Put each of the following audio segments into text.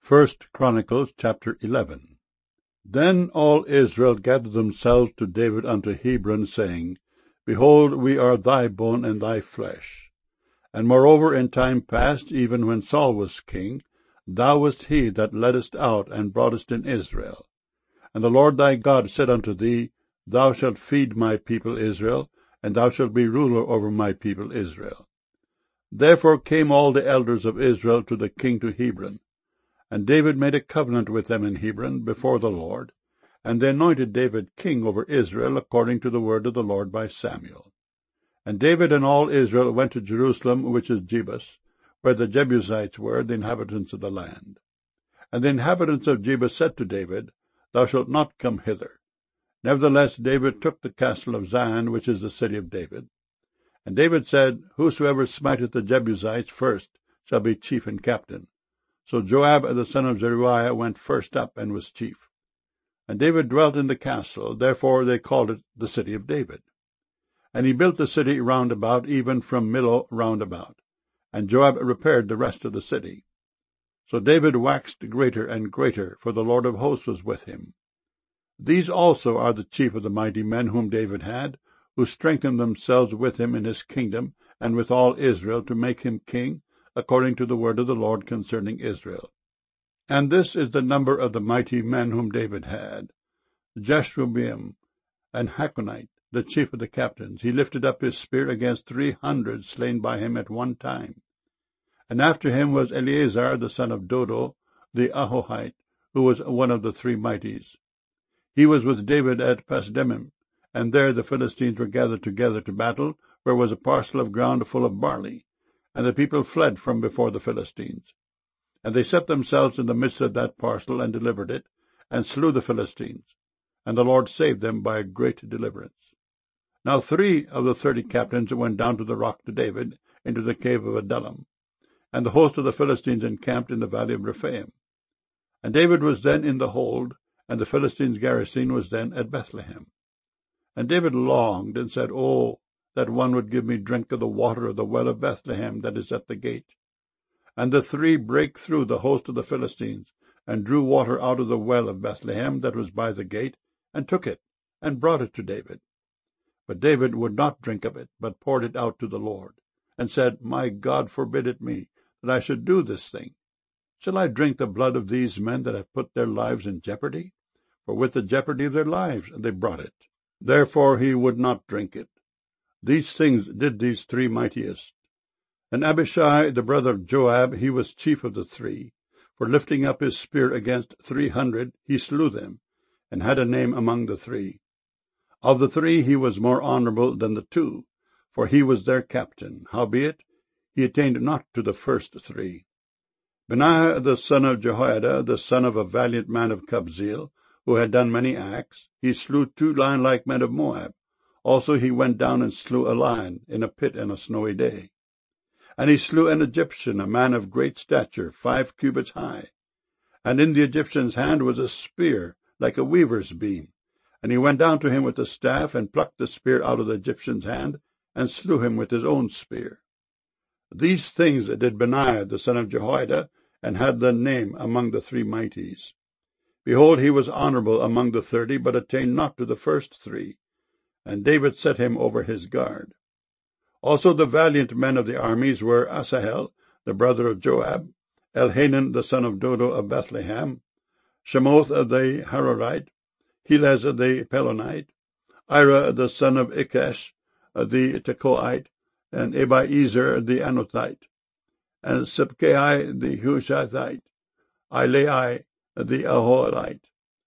First Chronicles chapter 11. Then all Israel gathered themselves to David unto Hebron, saying, Behold, we are thy bone and thy flesh. And moreover, in time past, even when Saul was king, thou wast he that leddest out and broughtest in Israel. And the Lord thy God said unto thee, Thou shalt feed my people Israel, and thou shalt be ruler over my people Israel. Therefore came all the elders of Israel to the king to Hebron. And David made a covenant with them in Hebron before the Lord, and they anointed David king over Israel according to the word of the Lord by Samuel. And David and all Israel went to Jerusalem, which is Jebus, where the Jebusites were, the inhabitants of the land. And the inhabitants of Jebus said to David, Thou shalt not come hither. Nevertheless David took the castle of Zion, which is the city of David. And David said, Whosoever smiteth the Jebusites first shall be chief and captain. So Joab the son of Zeruiah went first up, and was chief. And David dwelt in the castle, therefore they called it the city of David. And he built the city round about, even from Millo round about. And Joab repaired the rest of the city. So David waxed greater and greater, for the Lord of hosts was with him. These also are the chief of the mighty men whom David had, who strengthened themselves with him in his kingdom, and with all Israel, to make him king, according to the word of the Lord concerning Israel. And this is the number of the mighty men whom David had: Jashobeam and Hakonite, the chief of the captains. He lifted up his spear against 300 slain by him at one time. And after him was Eleazar the son of Dodo, the Ahohite, who was one of the three mighties. He was with David at Pasdemim, and there the Philistines were gathered together to battle, where was a parcel of ground full of barley. And the people fled from before the Philistines. And they set themselves in the midst of that parcel, and delivered it, and slew the Philistines. And the Lord saved them by a great deliverance. Now 3 of the 30 captains went down to the rock to David, into the cave of Adullam. And the host of the Philistines encamped in the valley of Rephaim. And David was then in the hold, and the Philistines' garrison was then at Bethlehem. And David longed, and said, Oh, that one would give me drink of the water of the well of Bethlehem that is at the gate. And the 3 brake through the host of the Philistines, and drew water out of the well of Bethlehem that was by the gate, and took it, and brought it to David. But David would not drink of it, but poured it out to the Lord, and said, My God forbid it me, that I should do this thing. Shall I drink the blood of these men that have put their lives in jeopardy? For with the jeopardy of their lives they brought it. Therefore he would not drink it. These things did these 3 mightiest. And Abishai, the brother of Joab, he was chief of the 3. For lifting up his spear against 300, he slew them, and had a name among the 3. Of the 3 he was more honorable than the 2, for he was their captain. Howbeit, he attained not to the first 3. Benaiah the son of Jehoiada, the son of a valiant man of Kabzeel, who had done many acts, he slew 2 lion-like men of Moab. Also he went down and slew a lion in a pit on a snowy day. And he slew an Egyptian, a man of great stature, 5 cubits high. And in the Egyptian's hand was a spear, like a weaver's beam. And he went down to him with a staff, and plucked the spear out of the Egyptian's hand, and slew him with his own spear. These things did Benaiah the son of Jehoiada, and had the name among the 3 mighties. Behold, he was honorable among the 30, but attained not to the first 3. And David set him over his guard. Also the valiant men of the armies were Asahel, the brother of Joab, Elhanan the son of Dodo of Bethlehem, Shemoth the Harorite, Helez the Pelonite, Ira the son of Ikesh the Tekoite, and Abiezer the Anothite, and Sibkai the Hushathite, Ilai the Ahohite,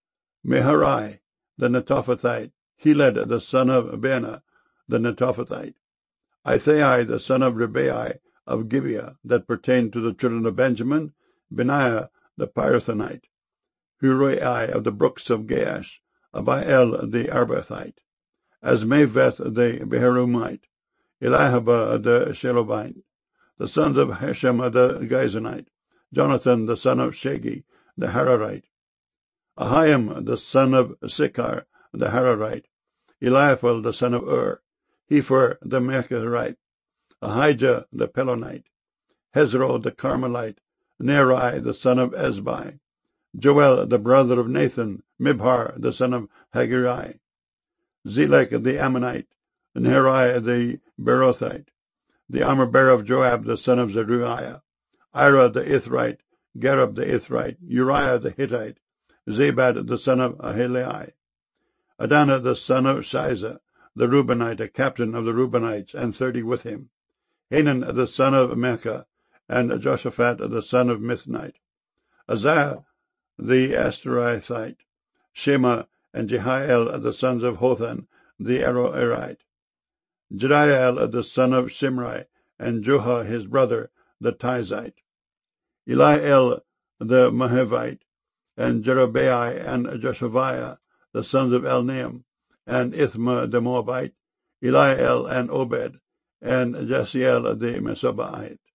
Meharai the Netophathite, Heled the son of Benah the Netophathite, Ithai the son of Ribai of Gibeah, that pertained to the children of Benjamin, Benaiah the Pirathonite, Hurai of the brooks of Gaash, Abiel the Arbathite, Asmaveth the Beharumite, Elihaba the Shelobite, the sons of Hashem the Gizonite, Jonathan the son of Shagi the Hararite, Ahiam the son of Sikar the Hararite, Eliaphel the son of Ur, Hefer the Mechazite, Ahijah the Pelonite, Hezro the Carmelite, Neri the son of Ezbai, Joel the brother of Nathan, Mibhar the son of Haggai, Zelek the Ammonite, Neri the Berothite, the armor-bearer of Joab the son of Zeruiah, Ira the Ithrite, Gareb the Ithrite, Uriah the Hittite, Zabad the son of Ahilai, Adana the son of Shiza, the Reubenite, a captain of the Reubenites, and 30 with him, Hanan the son of Mecca, and Joshaphat the son of Mithnite, Azariah the Astarithite, Shema and Jehiel the sons of Hothan the Aroerite, Jediael the son of Shimri, and Joha his brother the Tizite, Eliel the Mahevite, and Jerobai and Joshaviah the sons of Elnaam, and Ithma the Moabite, Eliel and Obed, and Jasiel the Mesobaite.